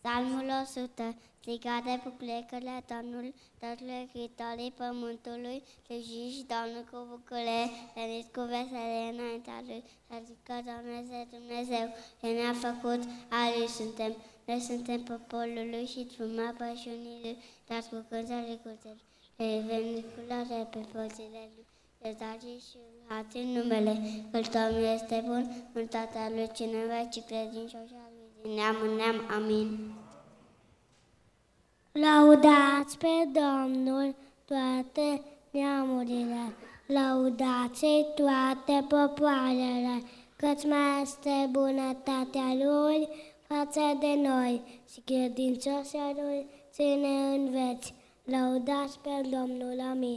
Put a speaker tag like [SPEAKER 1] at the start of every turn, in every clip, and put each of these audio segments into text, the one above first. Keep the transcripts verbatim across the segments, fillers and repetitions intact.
[SPEAKER 1] Psalmul o sută. Strigate buclecările Domnul, toate chitorii pământului, slujiți Domnul cu bucurie, veniți cu veselie înaintea Lui, să zică Domnul este Dumnezeu, El ne-a făcut, a Lui suntem. Noi suntem poporul Lui și fruma pășunii Lui, dar cu cântării curțelor. Veniți cu lare pe porțile Lui, iertați și luați în numele, că Domnul este bun, mântatea Lui cineva, ci credincioși a Lui din neam în neam. Amin.
[SPEAKER 2] Lăudați pe Domnul toate neamurile, lăudați-i toate popoarele, căci mai este bunătatea Lui față de noi și credincioșia Lui ține în veci. Lăudați pe Domnul, amin.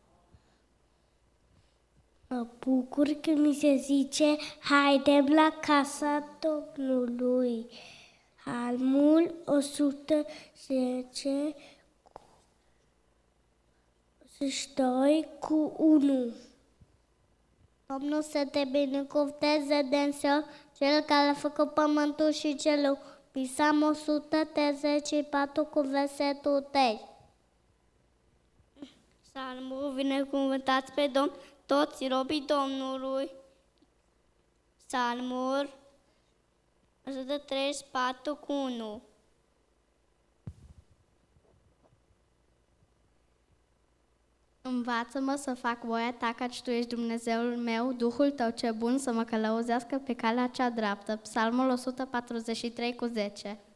[SPEAKER 2] Mă bucur că mi se zice, haidem la casa Domnului. Psalmul o sută zece și doi cu unu.
[SPEAKER 1] Domnul să te binecuvânteze de însă, Cel care a făcut pământul și cerul. Psalm o sută treizeci și patru cu versetul trei. Psalmul, binecuvântați pe Domn, toți robii Domnului. Psalmul o sută treizeci și patru cu unu.
[SPEAKER 3] Învață-mă să fac voia ta, căci tu ești Dumnezeul meu, Duhul tău ce bun să mă călăuzească pe calea cea dreaptă. Psalmul o sută patruzeci și trei cu zece.